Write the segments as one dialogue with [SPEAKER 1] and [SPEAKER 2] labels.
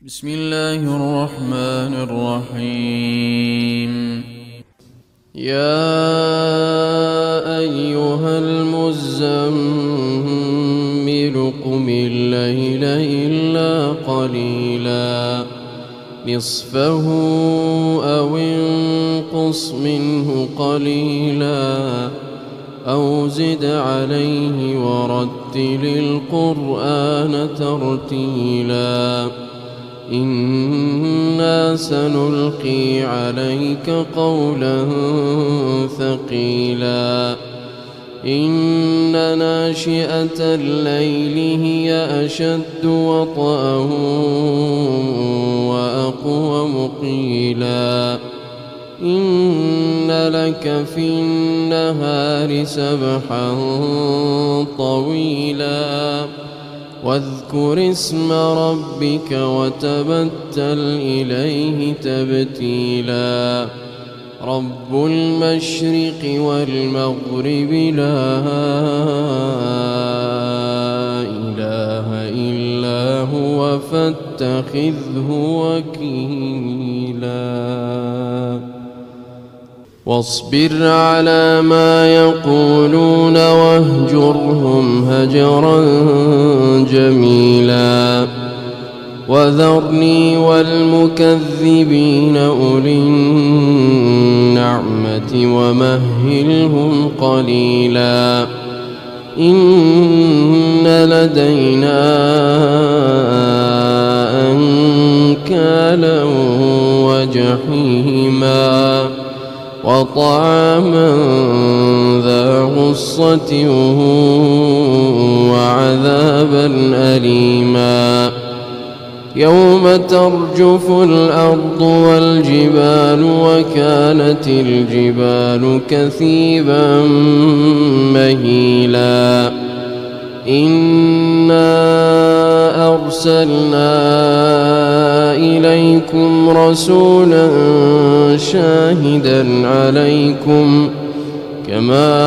[SPEAKER 1] بسم الله الرحمن الرحيم. يا أيها المزمل قم الليل إلا قليلا نصفه أو انقص منه قليلا أو زد عليه ورتل القرآن ترتيلا إنا سنلقي عليك قولا ثقيلا إن ناشئة الليل هي أشد وطئا وأقوم قيلا إن لك في النهار سبحا طويلا واذكر اسم ربك وتبتل إليه تبتيلا رب المشرق والمغرب لا إله إلا هو فاتخذه وكيلا واصبر على ما يقولون واهجرهم هجرا جميلا وذرني والمكذبين أولي النعمة ومهلهم قليلا إن لدينا أنكالا وجحيما وطعاما ذا غصة وعذابا أليما يوم ترجف الأرض والجبال وكانت الجبال كثيبا مهيلا إنا أرسلنا إليكم رسولا شاهدا عليكم كما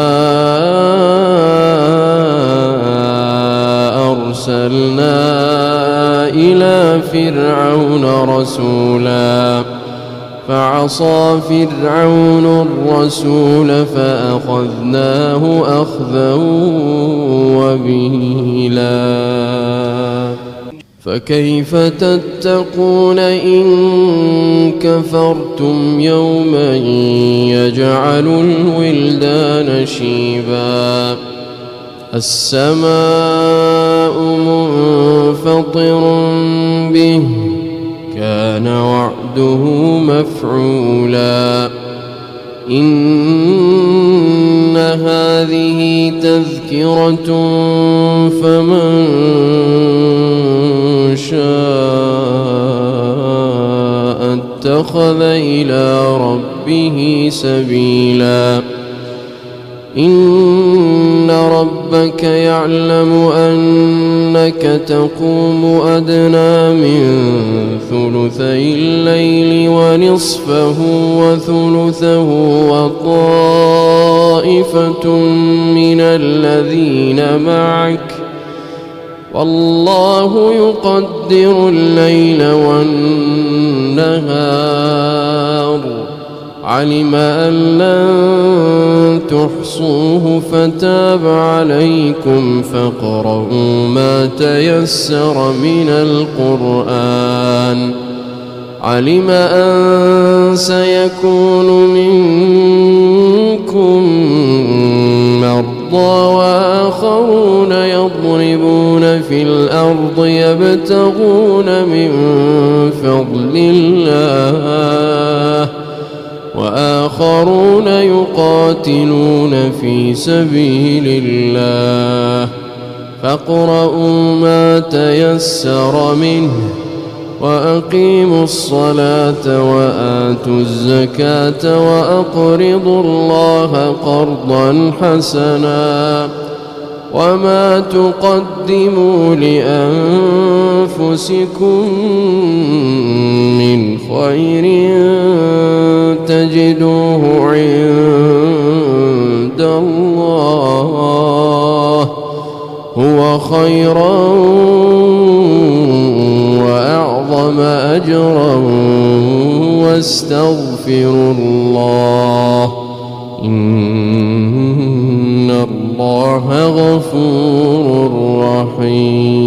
[SPEAKER 1] أرسلنا إلى فرعون رسولا فعصى فرعون الرسول فأخذناه أخذا وبيلا فكيف تتقون إن كفرتم يوما يجعل الولدان شيبا السماء منفطر به كان وعده مفعولا إن هذه تذكرة فمن شاء اتخذ إلى ربه سبيلا إن ربك يعلم أنك تقوم أدنى من ثلثي الليل ونصفه وثلثه وطائفة من الذين معك والله يقدر الليل والنهار علم أن لن تحصوه فتاب عليكم فاقرؤوا ما تيسر من القرآن علم أن سيكون منكم مرضى وآخرون يضربون في الأرض يبتغون من فضل الله وآخرون يقاتلون في سبيل الله فاقرؤوا ما تيسر منه وأقيموا الصلاة وآتوا الزكاة وأقرضوا الله قرضا حسنا وما تقدموا لأنفسكم من خير تجدوه عند الله هو خيرا وأعظم أعظم أجرا واستغفروا الله إن الله غفور رحيم.